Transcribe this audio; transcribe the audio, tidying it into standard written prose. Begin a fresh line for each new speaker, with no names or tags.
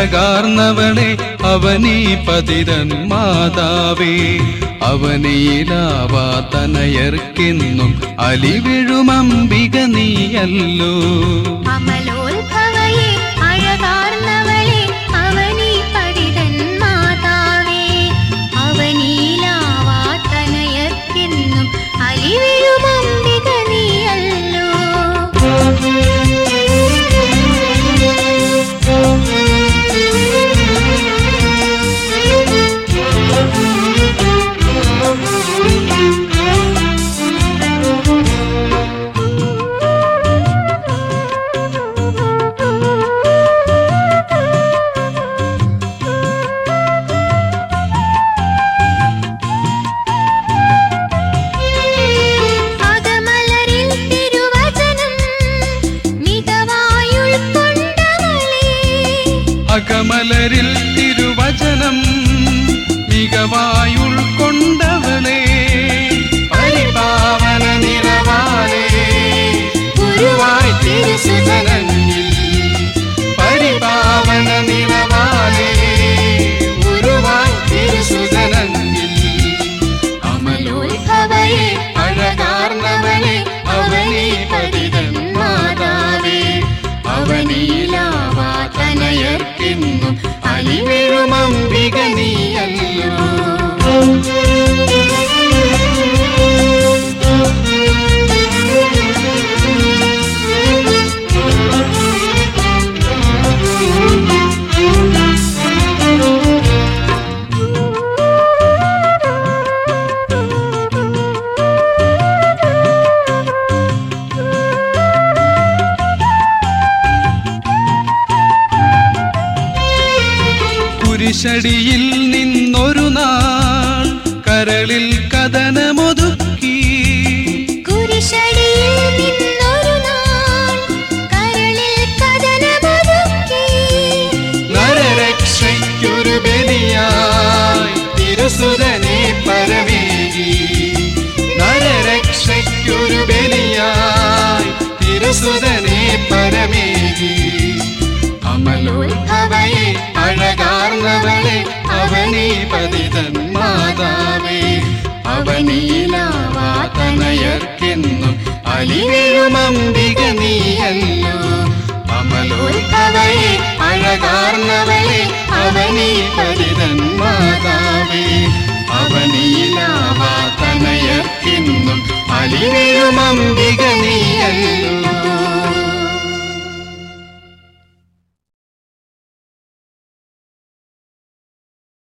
അഴകാർന്നവളെ അവനീ പതിതൻ മാതാവേ, അവനീലാവാ തനയർക്കെന്നും അലിവിഴുമംബിക നീയല്ലോ.
അമലോത്ഭവയേ അഴകാർന്നവളെ അവനീ പതിതൻ മാതാവേ, അവനീലാവാ തനയർക്കെന്നും അലിവിഴുമംബിക നീയല്ലോ.
അകമലരിൽ തിരുവചനം മികവായുൾക്കൊണ്ടവളേ, പരിപാവന നിറവാലേ ഗുരുവായി തിരുസുതനന്നിൽ, പരിപാവന നിറവാലേ ഗുരുവായി തിരുസുതനന്നിൽ. അമലോത്ഭവയേ അഴകാർന്നവളെ അവനീ പതിതൻ മാതാവേ, അവനീലാവാ തനയർക്കെന്നും അലിവിഴുമംബിക നീയല്ലോ. കുരിശടിയിൽ നിന്നൊരു നാൾ കരളിൽ കഥനമൊതുക്കി,
കുരിശടിയിൽ നിന്നൊരു നാൾ കരളിൽ കഥനമൊതുക്കി,
നരരക്ഷയ്ക്കൊരു ബലിയായി തിരുസുതനെ പരമേകി, നരരക്ഷയ്ക്കൊരു ബലിയായി തിരുസുതനെ പരമേകി. അമലോത്ഭവയേ അഴകാർന്നവളെ അവനീ പതിതൻ മാതാവേ, അവനീലാവാ തനയർക്കെന്നും അലിവിഴുമംബിക നീയല്ലോ. അമലോത്ഭവയേ അഴകാർന്നവളെ അവനീ പതിതൻ മാതാവേ, അവനീലാവാ തനയർക്കെന്നും അലിവിഴുമംബിക